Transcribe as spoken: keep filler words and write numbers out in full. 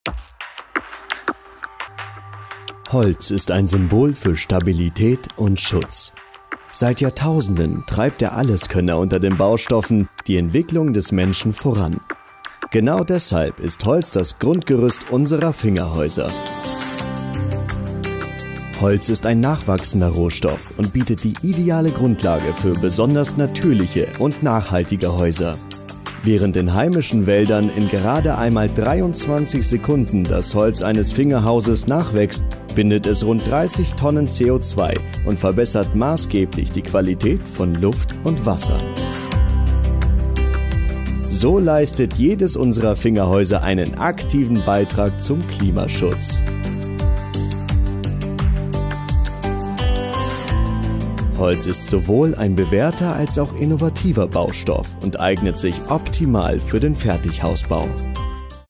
Holz ist ein Symbol für Stabilität und Schutz. Seit Jahrtausenden treibt der Alleskönner unter den Baustoffen die Entwicklung des Menschen voran. Genau deshalb ist Holz das Grundgerüst unserer Fingerhäuser. Holz ist ein nachwachsender Rohstoff und bietet die ideale Grundlage für besonders natürliche und nachhaltige Häuser. Während in heimischen Wäldern in gerade einmal dreiundzwanzig Sekunden das Holz eines Fingerhauses nachwächst, bindet es rund dreißig Tonnen C O zwei und verbessert maßgeblich die Qualität von Luft und Wasser. So leistet jedes unserer Fingerhäuser einen aktiven Beitrag zum Klimaschutz. Holz ist sowohl ein bewährter als auch innovativer Baustoff und eignet sich optimal für den Fertighausbau.